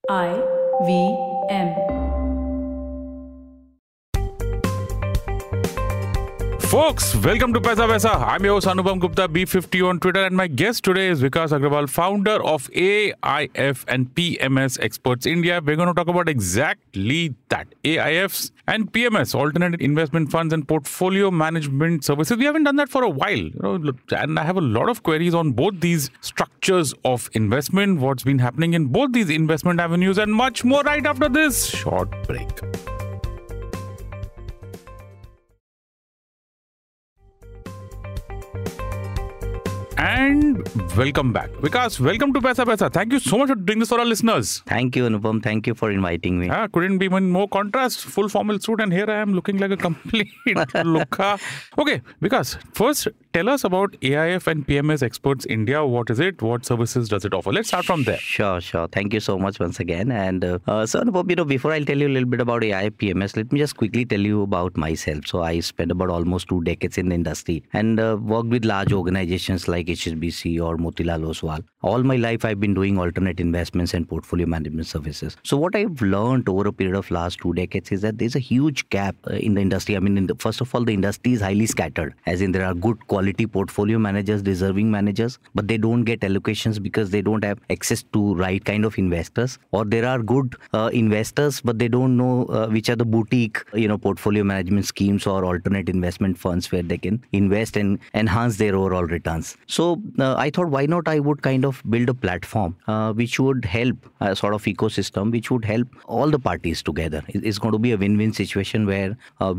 IVM. Folks, welcome to Paisa Vaisa. I'm your host Anupam Gupta, B50 on Twitter, and my guest today is Vikas Agrawal, founder of AIF and PMS Experts India. We're going to talk about exactly that, AIFs and PMS, alternate investment funds and portfolio management services. We haven't done that for a while, and I have a lot of queries on both these structures of investment, what's been happening in both these investment avenues, and much more right after this short break. And welcome back. Vikas, welcome to Paisa Vaisa. Thank you so much for doing this for our listeners. Thank you, Anupam. Thank you for inviting me. Couldn't be one more contrast. Full formal suit, and here I am looking like a complete lukha. Okay, Vikas, first tell us about AIF and PMS Experts India. What is it? What services does it offer? Let's start from there. Sure. Thank you so much once again. And so, Anupam, before I'll tell you a little bit about AIF PMS, let me just quickly tell you about myself. So I spent about almost 2 decades in the industry and worked with large organizations like HSBC or Motilal Oswal. All my life, I've been doing alternate investments and portfolio management services. So what I've learned over a period of last 2 decades is that there's a huge gap in the industry. I mean, first of all, the industry is highly scattered, as in there are good quality portfolio managers, deserving managers, but they don't get allocations because they don't have access to right kind of investors. Or there are good investors, but they don't know which are the boutique, portfolio management schemes or alternate investment funds where they can invest and enhance their overall returns. So I thought, why not I would kind of build a platform which would help a sort of ecosystem, which would help all the parties together. It's going to be a win-win situation where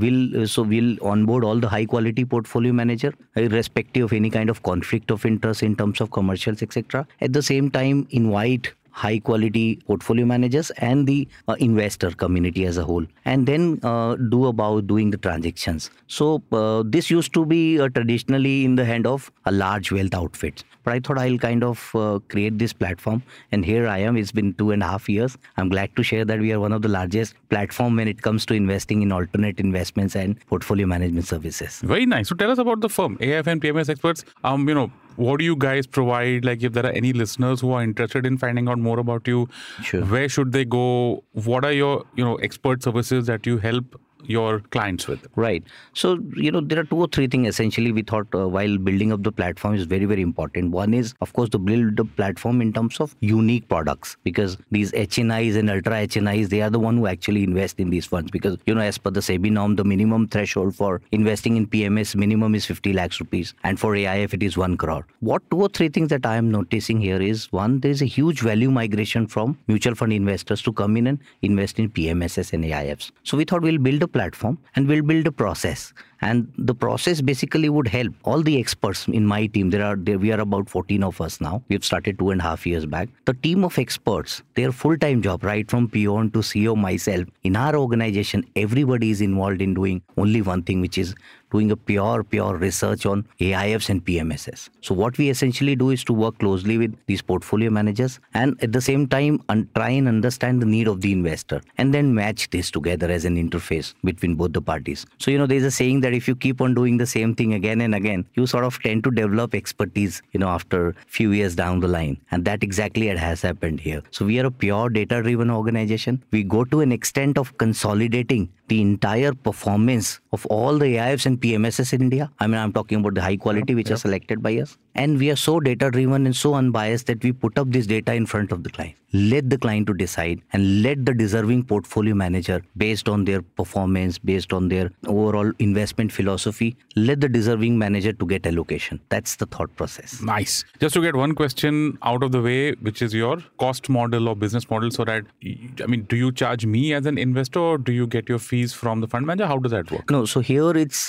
we'll onboard all the high quality portfolio manager, irrespective of any kind of conflict of interest in terms of commercials, etc. At the same time, invite high quality portfolio managers and the investor community as a whole, and then do about doing the transactions. So this used to be traditionally in the hand of a large wealth outfits, but I thought I'll kind of create this platform, and here I am. It's been 2.5 years. I'm glad to share that we are one of the largest platform when it comes to investing in alternate investments and portfolio management services. Very nice. So tell us about the firm, AIF and PMS Experts. What do you guys provide? Like, if there are any listeners who are interested in finding out more about you, Sure. Where should they go? What are your, expert services that you help your clients with? Right. So, there are 2 or 3 things essentially we thought while building up the platform is very, very important. One is, of course, to build the platform in terms of unique products, because these HNIs and ultra HNIs, they are the one who actually invest in these funds, because, as per the SEBI norm, the minimum threshold for investing in PMS minimum is 50 lakhs rupees. And for AIF, it is 1 crore. What 2 or 3 things that I am noticing here is, one, there is a huge value migration from mutual fund investors to come in and invest in PMSs and AIFs. So we thought we'll build a platform and we'll build a process, and the process basically would help all the experts in my team. We are about 14 of us now. We've started 2.5 years back. The team of experts, their full-time job, right from peon to CEO, myself, in our organization, everybody is involved in doing only one thing, which is doing a pure research on AIFs and PMSs. So what we essentially do is to work closely with these portfolio managers and at the same time try and understand the need of the investor, and then match this together as an interface between both the parties. So, there's a saying that if you keep on doing the same thing again and again, you sort of tend to develop expertise, after a few years down the line. And that exactly has happened here. So we are a pure data-driven organization. We go to an extent of consolidating the entire performance of all the AIFs and PMSs in India. I mean, I'm talking about the high quality which are selected by us. And we are so data-driven and so unbiased that we put up this data in front of the client. Let the client to decide, and let the deserving portfolio manager, based on their performance, based on their overall investment philosophy, let the deserving manager to get allocation. That's the thought process. Nice. Just to get one question out of the way, which is your cost model or business model, so that, do you charge me as an investor, or do you get your fees from the fund manager? How does that work? No, so here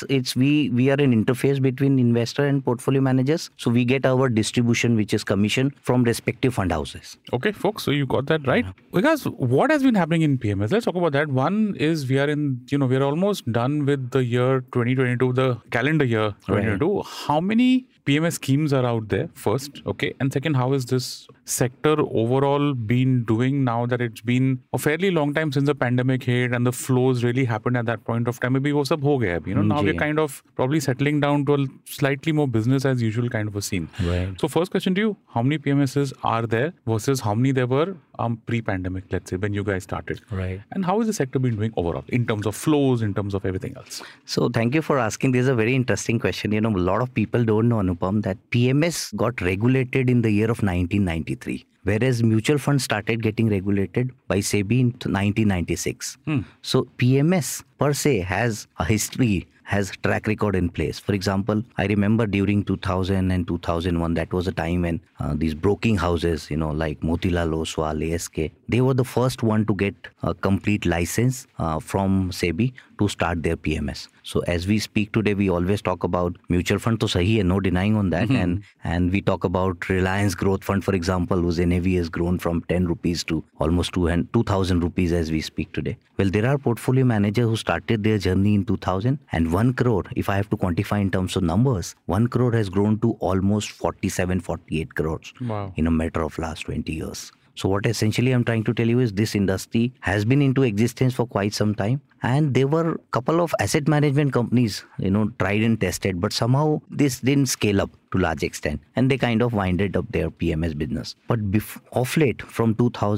we are an interface between investor and portfolio managers. So we get our distribution, which is commission, from respective fund houses. Okay, folks, so you got that right. Because what has been happening in PMS? Let's talk about that. One is we are almost done with the year 2022, the calendar year 2022. Right. How many PMS schemes are out there first? Okay. And second, how is this sector overall been doing now that it's been a fairly long time since the pandemic hit and the flows really happened at that point of time? Maybe वो सब हो गया अभी, now we're kind of probably settling down to a slightly more business as usual kind of a scene. Right. So first question to you, how many PMSs are there versus how many there were pre-pandemic, let's say, when you guys started? Right. And how is the sector been doing overall in terms of flows, in terms of everything else? So thank you for asking. This is a very interesting question. A lot of people don't know, Anupam, that PMS got regulated in the year of 1993. Whereas mutual funds started getting regulated by SEBI in 1996. So PMS per se has a history, has track record in place. For example, I remember during 2000 and 2001, that was a time when these broking houses, like Motilal Oswal, ASK, they were the first one to get a complete license from SEBI to start their PMS. So as we speak today, we always talk about mutual fund, to sahi hai, no denying on that. And we talk about Reliance Growth Fund, for example, whose NAV has grown from 10 rupees to almost 2,000 rupees as we speak today. Well, there are portfolio managers who started their journey in 2000, and 1 crore, if I have to quantify in terms of numbers, 1 crore has grown to almost 47, 48 crores in a matter of last 20 years. So what essentially I'm trying to tell you is this industry has been into existence for quite some time. And there were a couple of asset management companies, tried and tested, but somehow this didn't scale up to large extent. And they kind of winded up their PMS business. But of late, from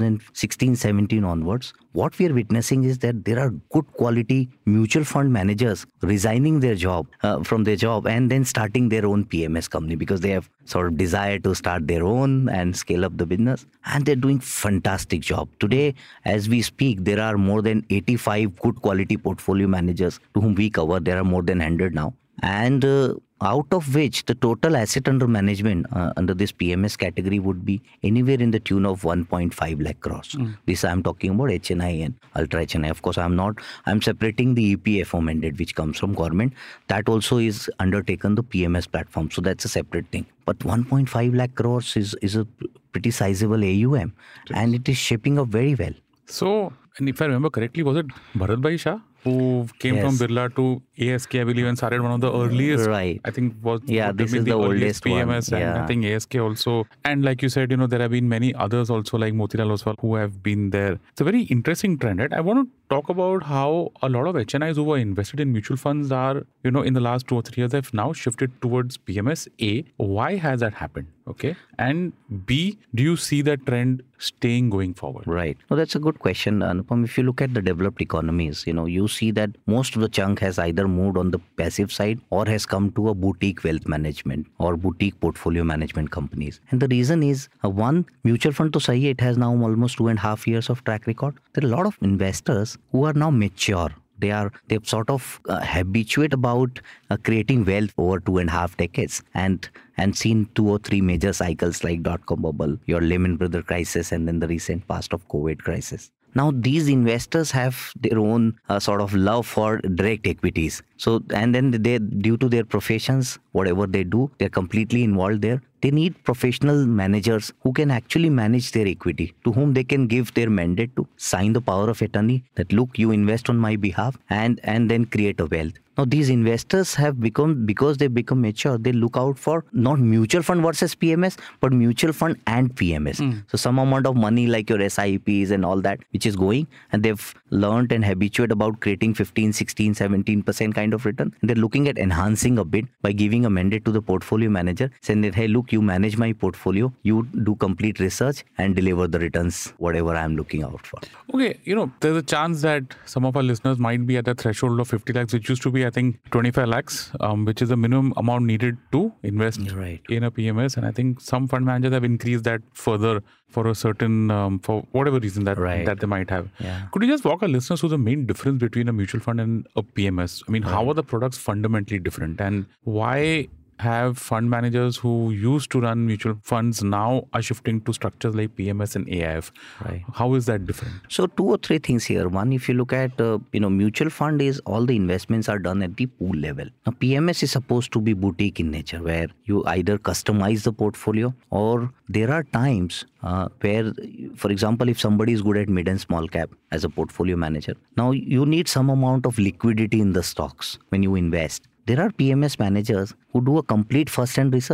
2016-17 onwards, what we are witnessing is that there are good quality mutual fund managers resigning from their job and then starting their own PMS company because they have sort of desire to start their own and scale up the business. And they're doing fantastic job. Today, as we speak, there are more than 85 good quality portfolio managers to whom we cover. There are more than 100 now. And out of which the total asset under management under this PMS category would be anywhere in the tune of 1.5 lakh crores. This I'm talking about HNI and Ultra HNI. Of course, I'm separating the EPFO mandate which comes from government. That also is undertaken the PMS platform. So that's a separate thing. But 1.5 lakh crores is a pretty sizable AUM and it is shaping up very well. So, and if I remember correctly, was it Bharat Bhai Shah who came from Birla to ASK, I believe, and started one of the earliest, right? I think this is the oldest PMS one. And I think ASK also. And like you said, there have been many others also like Motilal Oswal who have been there. It's a very interesting trend, right? I want to talk about how a lot of HNIs who were invested in mutual funds are, in the last 2 or 3 years have now shifted towards PMS. A, why has that happened? Okay. And B, do you see that trend staying going forward? Right. No, that's a good question, Anupam. If you look at the developed economies, you see that most of the chunk has either moved on the passive side or has come to a boutique wealth management or boutique portfolio management companies. And the reason is, one, mutual fund to sahi, it has now almost 2.5 years of track record. There are a lot of investors who are now mature. They're sort of habituate about creating wealth over 2.5 decades and seen 2 or 3 major cycles like dot-com bubble, your Lehman Brothers crisis, and then the recent past of COVID crisis. Now, these investors have their own sort of love for direct equities. So, and then they, due to their professions, whatever they do, they're completely involved there. They need professional managers who can actually manage their equity, to whom they can give their mandate to sign the power of attorney that, look, you invest on my behalf and then create a wealth. Now, these investors have become, because they become mature, they look out for not mutual fund versus PMS, but mutual fund and PMS. So some amount of money like your SIPs and all that, which is going, and they've learned and habituated about creating 15, 16, 17% kind of return. And they're looking at enhancing a bit by giving a mandate to the portfolio manager, saying that, hey, look, you manage my portfolio, you do complete research and deliver the returns, whatever I'm looking out for. Okay, there's a chance that some of our listeners might be at the threshold of 50 lakhs, which used to be, I think, 25 lakhs, which is the minimum amount needed to invest in a PMS. And I think some fund managers have increased that further for a certain, for whatever reason that they might have. Yeah. Could you just walk our listeners through the main difference between a mutual fund and a PMS? I mean, how are the products fundamentally different, and why have fund managers who used to run mutual funds now are shifting to structures like PMS and AIF? Right. How is that different? So 2 or 3 things here. One, if you look at, mutual fund is all the investments are done at the pool level. Now, PMS is supposed to be boutique in nature, where you either customize the portfolio or there are times where, for example, if somebody is good at mid and small cap as a portfolio manager, now you need some amount of liquidity in the stocks when you invest. There are PMS managers who do a complete first-hand research,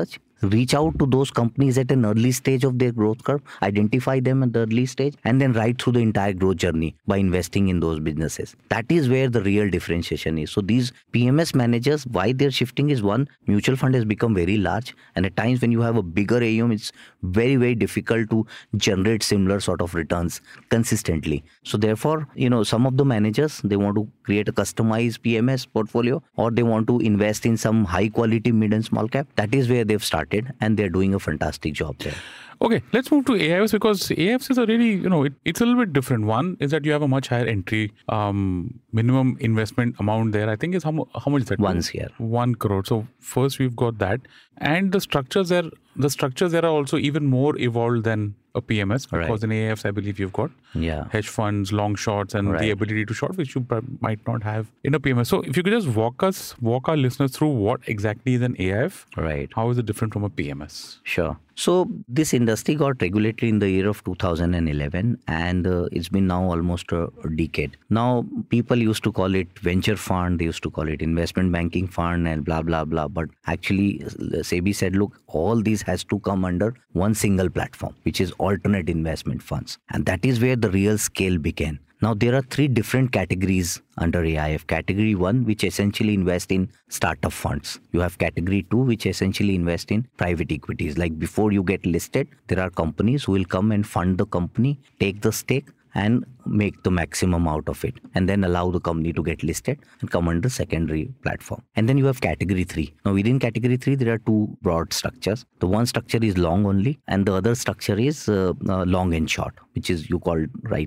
reach out to those companies at an early stage of their growth curve, identify them at the early stage, and then ride through the entire growth journey by investing in those businesses. That is where the real differentiation is. So these PMS managers, why they're shifting is, one, mutual fund has become very large, and at times when you have a bigger AUM, it's very, very difficult to generate similar sort of returns consistently. So therefore, some of the managers, they want to create a customized PMS portfolio, or they want to invest in some high quality mid and small cap. That is where they've started, and they're doing a fantastic job there. Okay, let's move to AIFs, because AIFs is a really, it's a little bit different. One is that you have a much higher entry minimum investment amount there. I think is how much is that? Once here. 1 crore. So first we've got that. And the structures there are also even more evolved than a PMS, because in AIFs, I believe you've got hedge funds, long shorts, and the ability to short, which you might not have in a PMS. So if you could just walk our listeners through what exactly is an AIF. Right. How is it different from a PMS? Sure. So this industry got regulated in the year of 2011, and it's been now almost a decade. Now, people used to call it venture fund, they used to call it investment banking fund, and blah, blah, blah. But actually, SEBI said, look, all these has to come under one single platform, which is alternate investment funds. And that is where the real scale began. Now, there are 3 different categories under AIF. Category 1, which essentially invest in startup funds. You have category 2, which essentially invest in private equities. Like before you get listed, there are companies who will come and fund the company, take the stake, and make the maximum out of it, and then allow the company to get listed and come under secondary platform. And then you have category 3. Now, within category 3, there are 2 broad structures. The one structure is long only, and the other structure is long and short, which is you called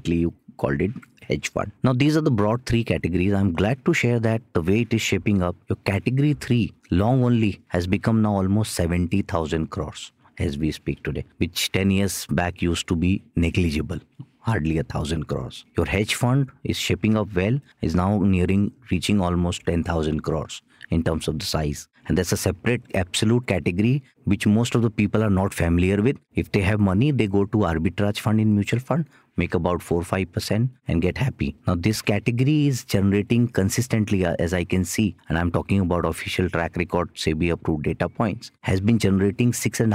it hedge fund. Now, these are the broad 3 categories. I'm glad to share that the way it is shaping up, your category 3, long only, has become now almost 70,000 crores as we speak today, which 10 years back used to be negligible. Hardly 1,000 crores. Your hedge fund is shaping up well, is now reaching almost 10,000 crores in terms of the size. And that's a separate absolute category which most of the people are not familiar with. If they have money, they go to arbitrage fund in mutual fund, make about 4-5% and get happy. Now, this category is generating consistently, as I can see, and I'm talking about official track record, SEBI approved data points, has been generating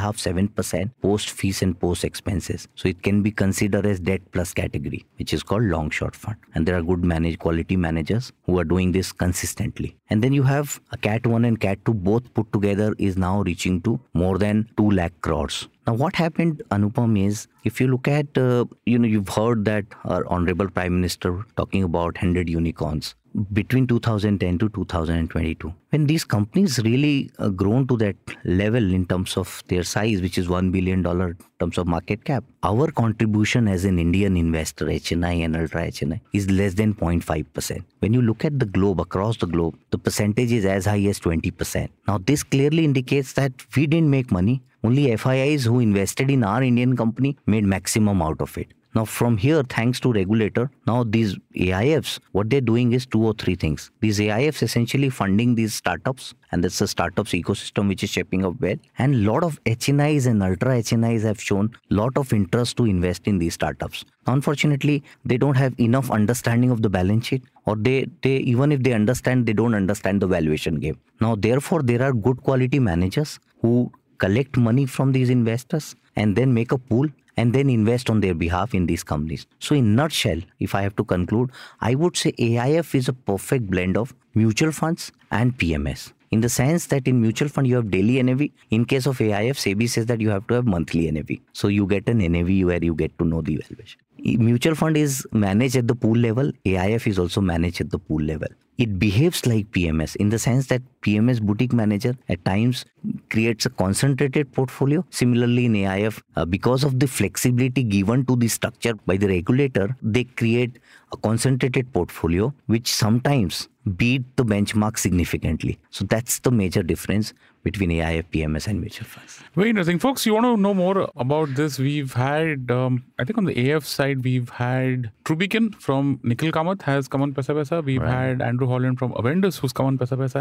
6.5-7% post fees and post expenses. So it can be considered as debt plus category, which is called long short fund. And there are good quality managers who are doing this consistently. And then you have a Cat 1 and Cat 2 both put together is now reaching to more than 2 lakh crores. Now, what happened, Anupam, is if you look at, you've heard that our Honorable Prime Minister talking about 100 unicorns between 2010 to 2022. When these companies really grown to that level in terms of their size, which is $1 billion in terms of market cap, our contribution as an Indian investor, HNI and Ultra HNI, is less than 0.5%. When you look at the globe, across the globe, the percentage is as high as 20%. Now, this clearly indicates that we didn't make money. Only FIIs who invested in our Indian company made maximum out of it. Now, from here, thanks to regulator, now these AIFs, what they're doing is 2 or 3 things. These AIFs essentially funding these startups, and that's a startups ecosystem which is shaping up well. And a lot of HNIs and ultra HNIs have shown a lot of interest to invest in these startups. Unfortunately, they don't have enough understanding of the balance sheet, or they even if they understand, they don't understand the valuation game. Now, therefore, there are good quality managers who collect money from these investors and then make a pool and then invest on their behalf in these companies. So in nutshell, if I have to conclude, I would say AIF is a perfect blend of mutual funds and PMS. In the sense that in mutual fund, you have daily NAV. In case of AIF, SEBI says that you have to have monthly NAV. So you get an NAV where you get to know the valuation. Mutual fund is managed at the pool level. AIF is also managed at the pool level. It behaves like PMS in the sense that PMS boutique manager at times creates a concentrated portfolio. Similarly, in AIF, because of the flexibility given to the structure by the regulator, they create a concentrated portfolio which sometimes beat the benchmark significantly. So that's the major difference between AIF, PMS and mutual funds. Very interesting. Folks, you want to know more about this? We've had, I think on the AF side, we've had Trubican from Nikhil Kamath has come on Paisa Paisa. We've had Andrew Holland from Avendus who's come on Paisa Paisa. And I think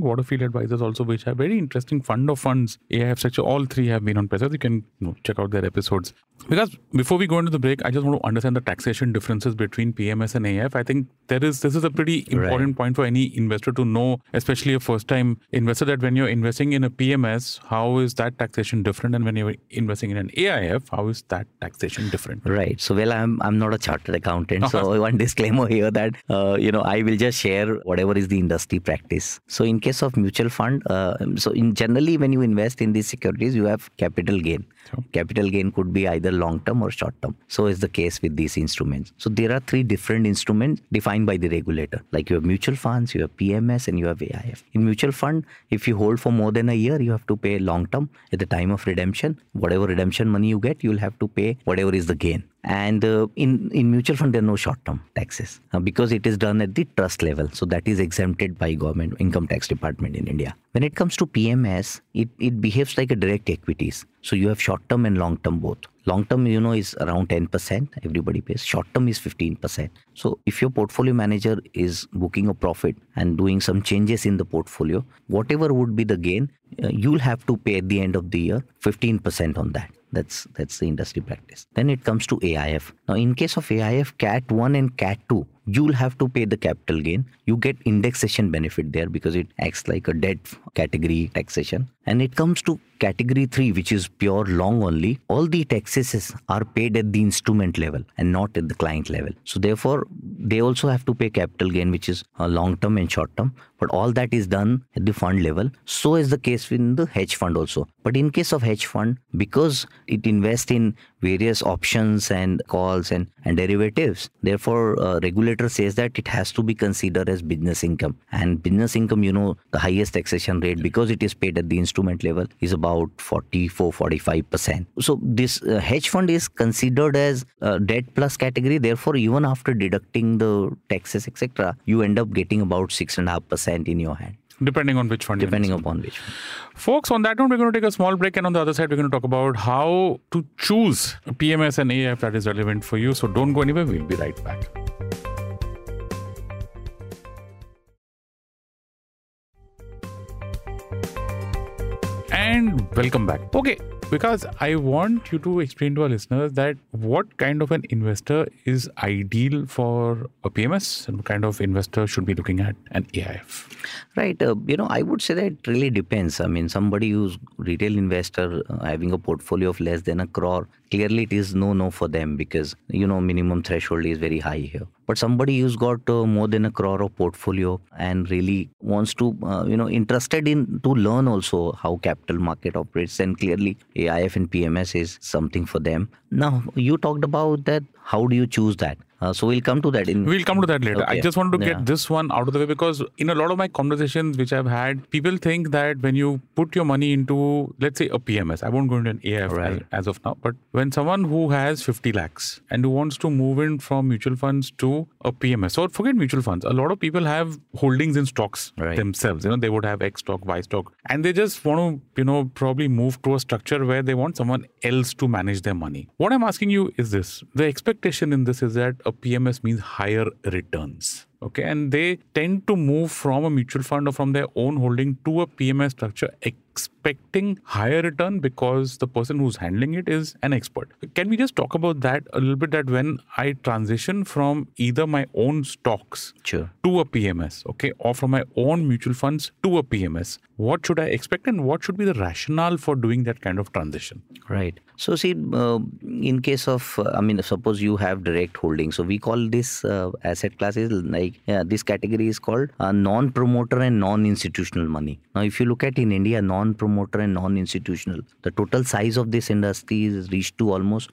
Waterfield Advisors also, which have very interesting fund of funds. AIF structure, all three have been on Pesa. You can check out their episodes. Because before we go into the break, I just want to understand the taxation differences between PMS and AIF. I think this is a pretty important point for any investor to know, especially a first-time investor, that when you're investing in a PMS, how is that taxation different, and when you're investing in an AIF, how is that taxation different? Right. So, well, I'm not a chartered accountant, so one disclaimer here that I will just share whatever is the industry practice. So, in case of mutual fund, generally when you invest in these securities, you have capital gain. Sure. Capital gain could be either long-term or short-term. So is the case with these instruments. So there are three different instruments defined by the regulator. Like you have mutual funds, you have PMS, and you have AIF. In mutual fund, if you hold for more than a year, you have to pay long-term at the time of redemption. Whatever redemption money you get, you'll have to pay whatever is the gain. And in mutual fund, there are no short-term taxes because it is done at the trust level. So that is exempted by government income tax department in India. When it comes to PMS, it behaves like a direct equities. So you have short-term and long-term both. Long-term, is around 10%. Everybody pays. Short-term is 15%. So if your portfolio manager is booking a profit and doing some changes in the portfolio, whatever would be the gain, you'll have to pay at the end of the year 15% on that. That's the industry practice. Then it comes to AIF. Now, in case of AIF, Cat 1 and Cat 2, you'll have to pay the capital gain. You get indexation benefit there because it acts like a debt category taxation. And it comes to Category 3, which is pure long only. All the taxes are paid at the instrument level and not at the client level. So therefore, they also have to pay capital gain, which is long-term and short-term. But all that is done at the fund level. So is the case in the hedge fund also. But in case of hedge fund, because it invests in various options and calls and derivatives, therefore regulator says that it has to be considered as business income. And business income, the highest taxation rate, because it is paid at the instrument level, is about 44-45%. So this hedge fund is considered as debt plus category. Therefore, even after deducting the taxes, etc., you end up getting about 6.5% in your hand. Depending on which fund. Depending upon which fund. Folks, on that note, we're going to take a small break, and on the other side, we're going to talk about how to choose a PMS and AIF that is relevant for you. So don't go anywhere. We'll be right back. And welcome back. Okay, because I want you to explain to our listeners that what kind of an investor is ideal for a PMS and what kind of investor should be looking at an AIF. Right. I would say that it really depends. I mean, somebody who's retail investor having a portfolio of less than 1 crore, clearly it is no for them because, minimum threshold is very high here. But somebody who's got more than 1 crore of portfolio and really wants to, interested in to learn also how capital market operates, then clearly AIF and PMS is something for them. Now, you talked about that. How do you choose that? So we'll come to that. We'll come to that later. Okay. I just wanted to get this one out of the way because in a lot of my conversations which I've had, people think that when you put your money into, let's say, a PMS, I won't go into an AIF as of now, but when someone who has 50 lakhs and who wants to move in from mutual funds to a PMS, or forget mutual funds, a lot of people have holdings in stocks themselves. They would have X stock, Y stock, and they just want to, probably move to a structure where they want someone else to manage their money. What I'm asking you is this. The expectation in this is that a PMS means higher returns. Okay, and they tend to move from a mutual fund or from their own holding to a PMS structure expecting higher return because the person who's handling it is an expert. Can we just talk about that a little bit, that when I transition from either my own stocks to a PMS, okay, or from my own mutual funds to a PMS, what should I expect and what should be the rationale for doing that kind of transition? Right. So see, in case of, suppose you have direct holding. So we call this asset classes this category is called non-promoter and non-institutional money. Now, if you look at in India, non-promoter and non-institutional, the total size of this industry is reached to almost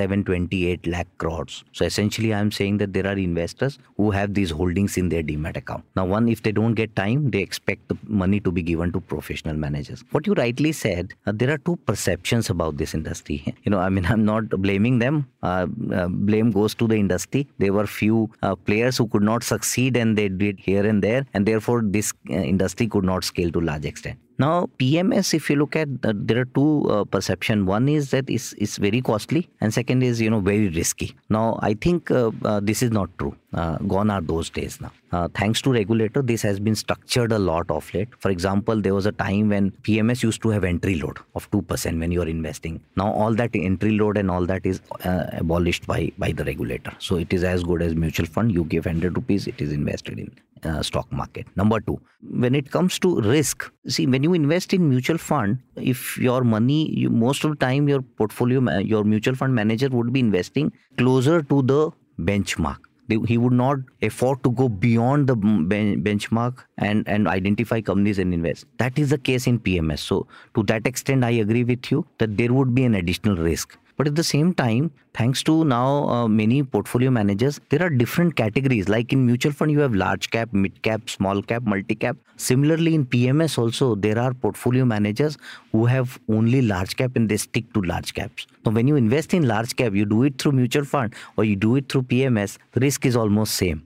28 lakh crores. So essentially, I'm saying that there are investors who have these holdings in their Demat account. Now, one, if they don't get time, they expect the money to be given to professional managers. What you rightly said, there are two perceptions about this industry. I'm not blaming them. Blame goes to the industry. There were few players who could not succeed and they did here and there, and therefore this industry could not scale to large extent. Now, PMS, if you look at, there are two perception. One is that it's very costly, and second is, very risky. Now, I think this is not true. Gone are those days now. Thanks to regulator, this has been structured a lot of late. For example, there was a time when PMS used to have entry load of 2% when you are investing. Now, all that entry load and all that is abolished by the regulator. So it is as good as mutual fund. You give 100 rupees, it is invested in stock market. Number two, when it comes to risk, see, when you invest in mutual fund, if your money, most of the time your portfolio, your mutual fund manager would be investing closer to the benchmark. He would not afford to go beyond the benchmark and identify companies and invest. That is the case in PMS. So to that extent, I agree with you that there would be an additional risk. But at the same time, thanks to now many portfolio managers, there are different categories. Like in mutual fund, you have large cap, mid cap, small cap, multi cap. Similarly, in PMS also, there are portfolio managers who have only large cap and they stick to large caps. So when you invest in large cap, you do it through mutual fund or you do it through PMS, the risk is almost same.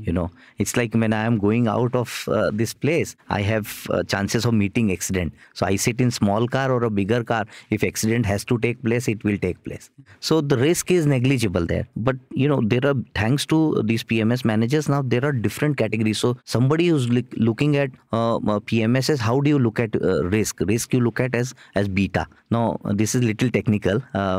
It's like when I am going out of this place, I have chances of meeting accident. So I sit in small car or a bigger car. If accident has to take place, it will take place. So the risk is negligible there. But, there are, thanks to these PMS managers, now there are different categories. So somebody who's looking at PMSs, how do you look at risk? Risk you look at as beta. Now, this is little technical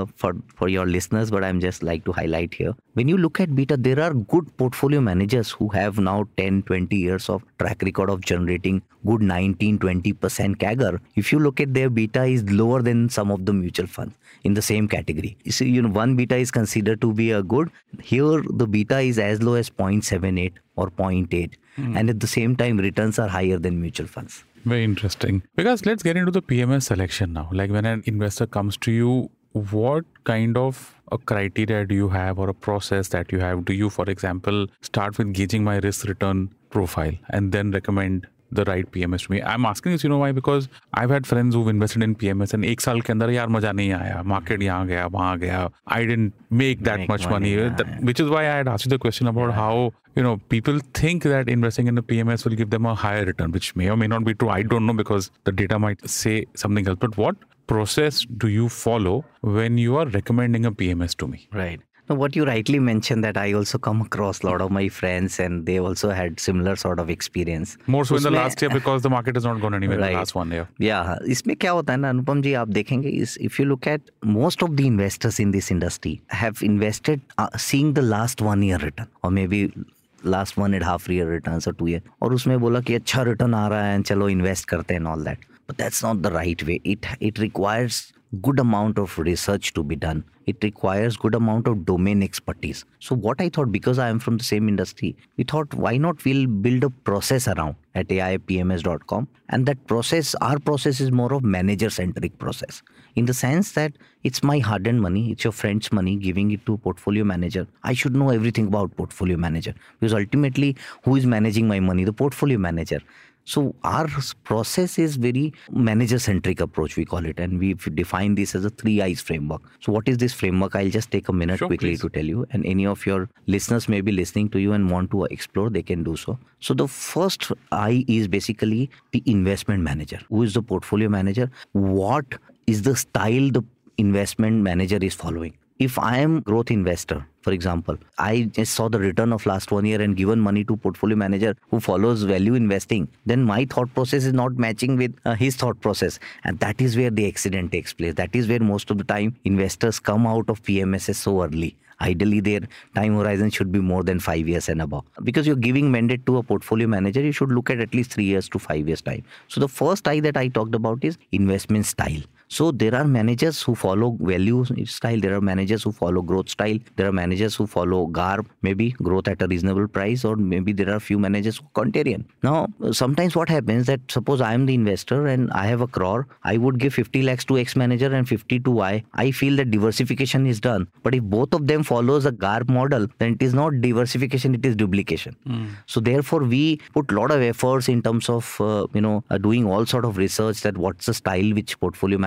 for your listeners, but I'm just like to highlight here. When you look at beta, there are good portfolio managers who have now 10, 20 years of track record of generating good 19, 20% CAGR. If you look at their beta is lower than some of the mutual funds in the same category. You see, one beta is considered to be a good. Here, the beta is as low as 0.78 or 0.8. And at the same time, returns are higher than mutual funds. Very interesting. Because let's get into the PMS selection now. Like when an investor comes to you, what kind of a criteria do you have or a process that you have? Do you, for example, start with gauging my risk return profile and then recommend the right PMS to me? I'm asking this, why? Because I've had friends who've invested in PMS and एक साल के अंदर यार मजा नहीं आया, market यहाँ गया, वहाँ गया. I didn't make that much money. Which is why I had asked you the question about how, people think that investing in a PMS will give them a higher return, which may or may not be true. I don't know because the data might say something else. But what process do you follow when you are recommending a PMS to me? Right. Now, what you rightly mentioned, that I also come across a lot of my friends and they also had similar sort of experience. More so in the last year because the market has not gone anywhere in the last 1 year. Yeah. इसमें क्या होता है ना अनुपम जी, आप देखेंगे is if you look at most of the investors in this industry have invested seeing the last 1 year return or maybe last 1.5 year returns or 2 year और उसमें बोला कि अच्छा रिटर्न आ रहा है चलो इन्वेस्ट करते हैं and all that. But that's not the right way. It requires good amount of research to be done. It requires good amount of domain expertise. So what I thought, because I am from the same industry, we thought why not we'll build a process around at aipms.com. And that process, our process is more of manager-centric process. In the sense that it's my hard-earned money, it's your friend's money, giving it to a portfolio manager. I should know everything about portfolio manager. Because ultimately, who is managing my money? The portfolio manager. So our process is very manager-centric approach, we call it. And we've defined this as a 3 I's framework. So what is this framework? I'll just take a minute quickly to tell you. And any of your listeners may be listening to you and want to explore, they can do so. So the first I is basically the investment manager. Who is the portfolio manager? What is the style the investment manager is following? If I am growth investor, for example, I just saw the return of last 1 year and given money to portfolio manager who follows value investing, then my thought process is not matching with his thought process. And that is where the accident takes place. That is where most of the time investors come out of PMSs so early. Ideally, their time horizon should be more than 5 years and above. Because you're giving mandate to a portfolio manager, you should look at least 3 years to 5 years time. So the first I that I talked about is investment style. So there are managers who follow value style. There are managers who follow growth style. There are managers who follow GARP, maybe growth at a reasonable price, or maybe there are few managers who are contrarian. Now, sometimes what happens that suppose I am the investor and I have a crore, I would give 50 lakhs to X manager and 50 to Y. I feel that diversification is done. But if both of them follows a GARP model, then it is not diversification, it is duplication. So therefore, we put a lot of efforts in terms of, doing all sort of research that what's the style which portfolio manager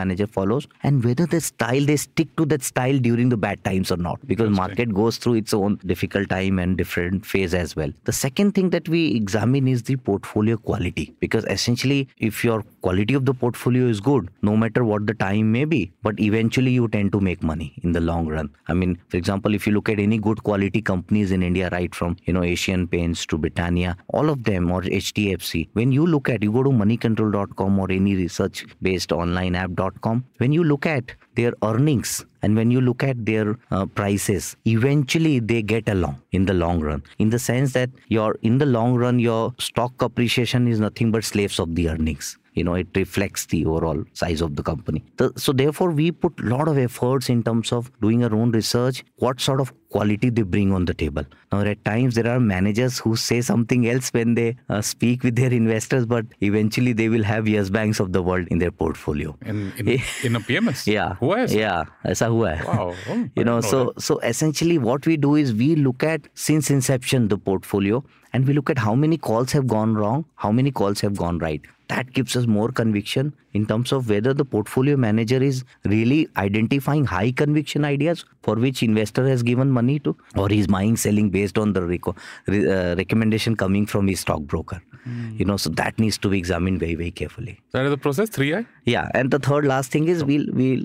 manager follows, and whether the style they stick to that style during the bad times or not, because market goes through its own difficult time and different phase as well. The second thing that we examine is the portfolio quality, because essentially if your quality of the portfolio is good, no matter what the time may be, but eventually you tend to make money in the long run. I mean, for example, if you look at any good quality companies in India, right from Asian Paints to Britannia, all of them, or HDFC, when you look at, you go to moneycontrol.com or any research based online app.com, when you look at their earnings and when you look at their prices, eventually they get along in the long run, in the sense that in the long run your stock appreciation is nothing but slaves of the earnings. It reflects the overall size of the company. So therefore, we put a lot of efforts in terms of doing our own research, what sort of quality they bring on the table. Now, at times, there are managers who say something else when they speak with their investors, but eventually they will have Yes Banks of the world in their portfolio. In a PMS? Yeah. Who is? Yeah. Aisa hua hai. Wow. So essentially what we do is we look at, since inception, the portfolio, and we look at how many calls have gone wrong, how many calls have gone right. That gives us more conviction in terms of whether the portfolio manager is really identifying high conviction ideas for which investor has given money to, or he's buying, selling based on the recommendation coming from his stockbroker. So that needs to be examined very, very carefully. That is the process, 3I? Yeah. And the third last thing is we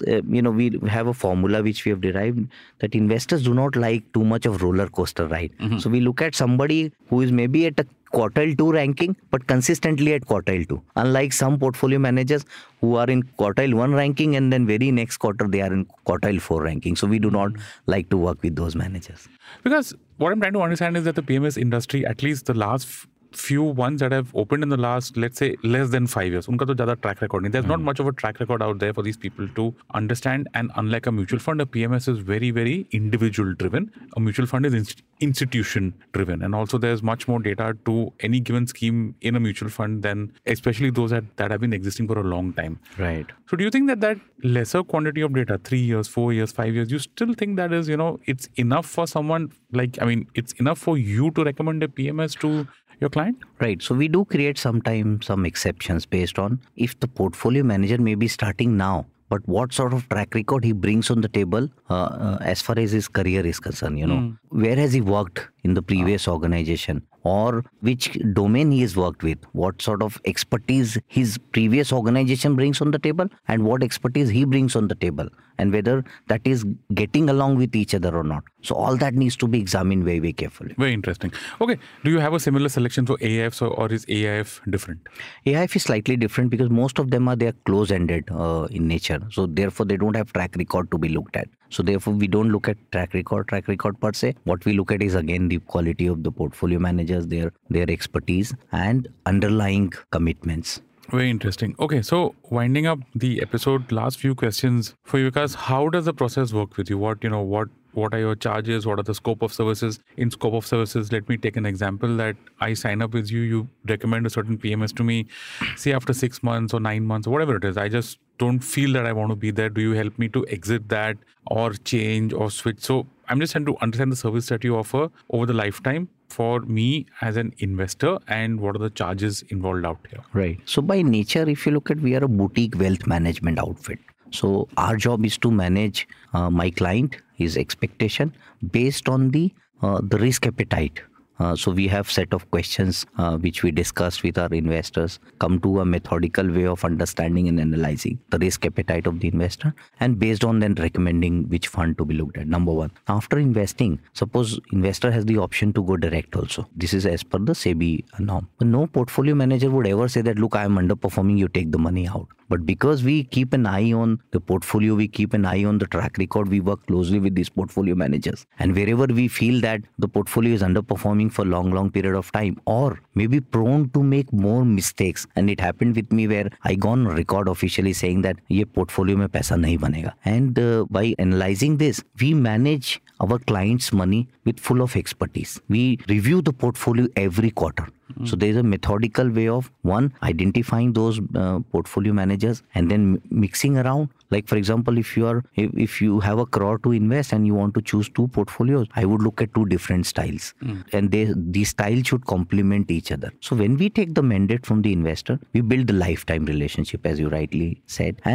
have a formula which we have derived that investors do not like too much of roller coaster ride. So we look at somebody who is maybe at a quartile 2 ranking, but consistently at quartile 2. Unlike some portfolio managers who are in quartile 1 ranking and then very next quarter they are in quartile 4 ranking. So we do not like to work with those managers. Because what I'm trying to understand is that the PMS industry, at least the last few ones that have opened in the last, let's say, less than 5 years, unka to zyada track record nahi. There's not much of a track record out there for these people to understand. And unlike a mutual fund, a PMS is very, very individual driven. A mutual fund is institution driven. And also there's much more data to any given scheme in a mutual fund than especially those that have been existing for a long time. Right. So do you think that lesser quantity of data, 3 years, 4 years, 5 years, you still think that is, it's enough for someone it's enough for you to recommend a PMS to your client? Right. So we do create sometimes some exceptions based on if the portfolio manager may be starting now, but what sort of track record he brings on the table as far as his career is concerned, where has he worked in the previous organization, or which domain he has worked with, what sort of expertise his previous organization brings on the table and what expertise he brings on the table, and whether that is getting along with each other or not. So all that needs to be examined very, very carefully. Very interesting. Okay. Do you have a similar selection for AIFs or is AIF different? AIF is slightly different because most of them they are close-ended in nature. So therefore they don't have track record to be looked at. So therefore we don't look at track record per se. What we look at is again the quality of the portfolio managers, their expertise and underlying commitments. Very interesting. Okay, so winding up the episode, last few questions for you guys. How does the process work with you? What are your charges? What are the scope of services? In scope of services, let me take an example that I sign up with you. You recommend a certain PMS to me. Say after 6 months or 9 months or whatever it is, I just don't feel that I want to be there. Do you help me to exit that or change or switch? So I'm just trying to understand the service that you offer over the lifetime for me as an investor, and what are the charges involved out here? Right. So by nature, if you look at, we are a boutique wealth management outfit. So our job is to manage my client, his expectation based on the risk appetite. So we have set of questions which we discuss with our investors, come to a methodical way of understanding and analyzing the risk appetite of the investor, and based on then recommending which fund to be looked at. Number one, after investing, suppose investor has the option to go direct also. This is as per the SEBI norm. No portfolio manager would ever say that, look, I am underperforming, you take the money out. But because we keep an eye on the portfolio, we keep an eye on the track record, we work closely with these portfolio managers. And wherever we feel that the portfolio is underperforming for long period of time, or maybe prone to make more mistakes. And it happened with me where I gone on record officially saying that ye portfolio mein paisa nahi banega. And by analyzing this, we manage our clients' money with full of expertise. We review the portfolio every quarter. So there is a methodical way of, one, identifying those portfolio managers and then mixing around. Like, for example, if you have 1 crore to invest and you want to choose 2 portfolios, I would look at 2 different styles. And these styles should complement each other. So when we take the mandate from the investor, we build the lifetime relationship, as you rightly said. And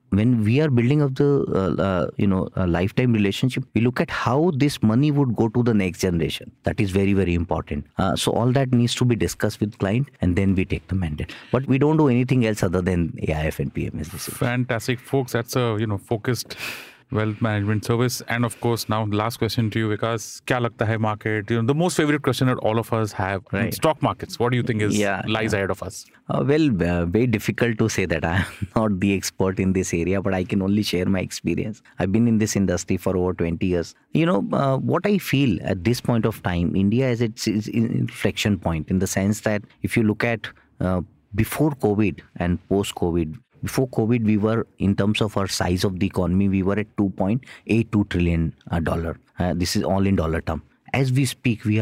when we are building up the a lifetime relationship, we look at how this money would go to the next generation. That is very, very important. So all that needs to be discussed with client, and then we take the mandate. But we don't do anything else other than AIF and PMS. Fantastic, folks. That's a focused wealth management service. And of course, now last question to you, because kya lagta hai market? The most favorite question that all of us have, right. Stock markets. What do you think lies ahead of us? Very difficult to say that. I am not the expert in this area, but I can only share my experience. I've been in this industry for over 20 years. What I feel at this point of time, India is its inflection point, in the sense that if you look at before COVID and post-COVID, before COVID, we were, in terms of our size of the economy, we were at $2.82 trillion. This is all in dollar term. As we speak, we are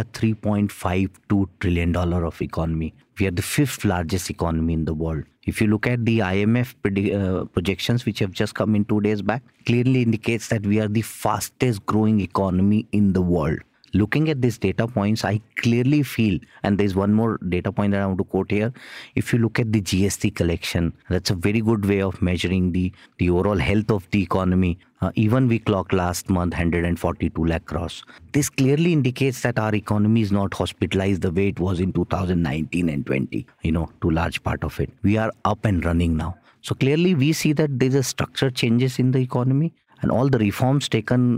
$3.52 trillion of economy. We are the 5th largest economy in the world. If you look at the IMF projections, which have just come in 2 days back, clearly indicates that we are the fastest growing economy in the world. Looking at these data points, I clearly feel, and there's one more data point that I want to quote here. If you look at the GST collection, that's a very good way of measuring the overall health of the economy. Even we clocked last month 142 lakh crores. This clearly indicates that our economy is not hospitalized the way it was in 2019 and 20, to large part of it. We are up and running now. So clearly we see that there's a structural changes in the economy. And all the reforms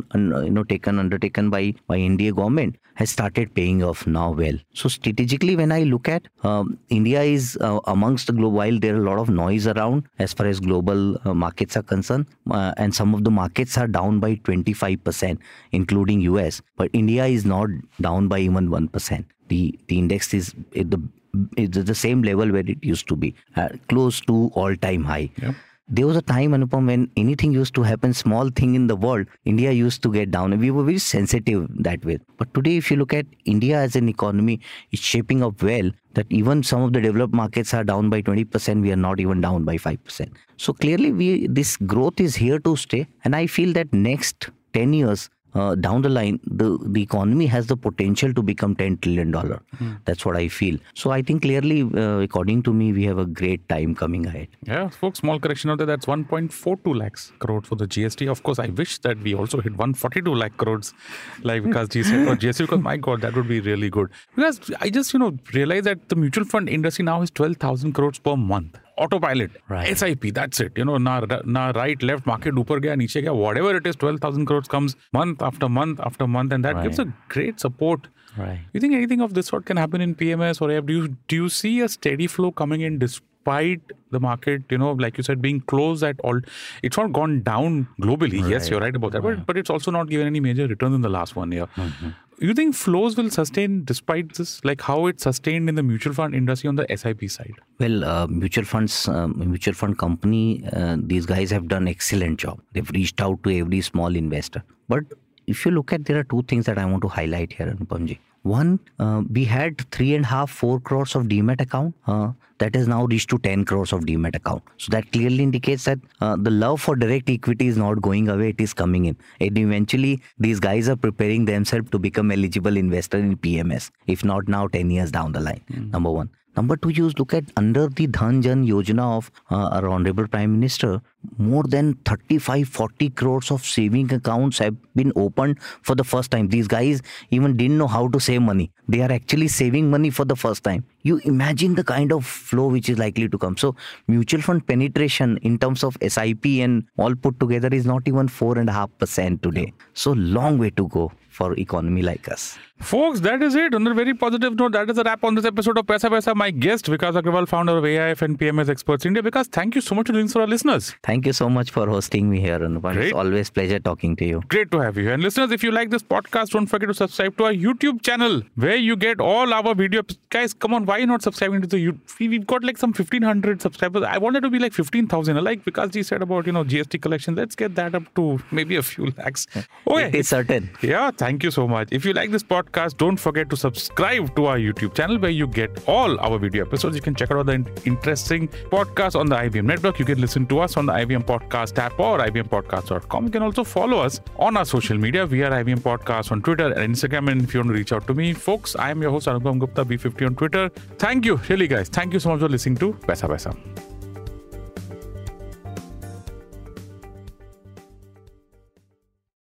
undertaken by India government has started paying off now well. So strategically, when I look at India is amongst the globe, while there are a lot of noise around as far as global markets are concerned, and some of the markets are down by 25%, including US, but India is not down by even 1%. The index is at the same level where it used to be, close to all-time high. Yep. There was a time, Anupam, when anything used to happen, small thing in the world, India used to get down. And we were very sensitive that way. But today, if you look at India as an economy, it's shaping up well, that even some of the developed markets are down by 20%. We are not even down by 5%. So clearly, this growth is here to stay. And I feel that next 10 years, down the line, the economy has the potential to become $10 trillion. That's what I feel. So I think clearly, according to me, we have a great time coming ahead. Yeah, folks, small correction out there. That's 1.42 lakhs crores for the GST. Of course, I wish that we also hit 142 lakh crores like Vikas said for GST, because my God, that would be really good. Because I just, realized that the mutual fund industry now is 12,000 crores per month. Autopilot, right. SIP, that's it. Na right, left, market, upar gaya, niche gaya, whatever it is, 12,000 crores comes month after month after month, and that gives a great support. Right. You think anything of this sort can happen in PMS or AIF? Do you see a steady flow coming in despite the market, like you said, being closed at all? It's not gone down globally. Right. Yes, you're right about that. But it's also not given any major returns in the last 1 year. Mm-hmm. You think flows will sustain despite this? Like how it sustained in the mutual fund industry on the SIP side? Well, mutual fund company, these guys have done excellent job. They've reached out to every small investor. But if you look at, there are two things that I want to highlight here, Anupamji. One, we had 3.5-4 crores of Demat account. That has now reached to 10 crores of Demat account. So that clearly indicates that the love for direct equity is not going away, it is coming in. And eventually, these guys are preparing themselves to become eligible investor in PMS. If not now, 10 years down the line, number one. Number two, you look at under the Dhan Jan Yojana of our Honorable Prime Minister, more than 35-40 crores of saving accounts have been opened for the first time. These guys even didn't know how to save money. They are actually saving money for the first time. You imagine the kind of flow which is likely to come. So mutual fund penetration in terms of SIP and all put together is not even 4.5% today. So long way to go for economy like us. Folks, that is it. On a very positive note, that is a wrap on this episode of Paisa Vaisa. My guest, Vikas Agrawal, founder of AIF and PMS Experts India. Vikas, thank you so much for doing this for our listeners. Thank you so much for hosting me here, Anupam. It's always pleasure talking to you. Great to have you here. And listeners, if you like this podcast, don't forget to subscribe to our YouTube channel where you get all our videos. Guys, come on, why not subscribing to the YouTube? We've got like some 1,500 subscribers. I wanted to be like 15,000. Like Vikas ji said about, GST collection. Let's get that up to maybe a few lakhs. Okay. It is certain. Yeah, thank you so much. If you like this podcast, don't forget to subscribe to our YouTube channel where you get all our video episodes. You can check out the interesting podcasts on the IVM network. You can listen to us on the IVM Podcast app or ivmpodcast.com. You can also follow us on our social media. We are IVM Podcast on Twitter and Instagram. And if you want to reach out to me, folks, I am your host, Anupam Gupta, B50 on Twitter. Thank you, really guys. Thank you so much for listening to Paisa Vaisa.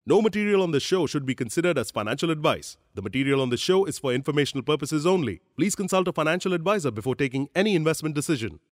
No material on the show should be considered as financial advice. The material on the show is for informational purposes only. Please consult a financial advisor before taking any investment decision.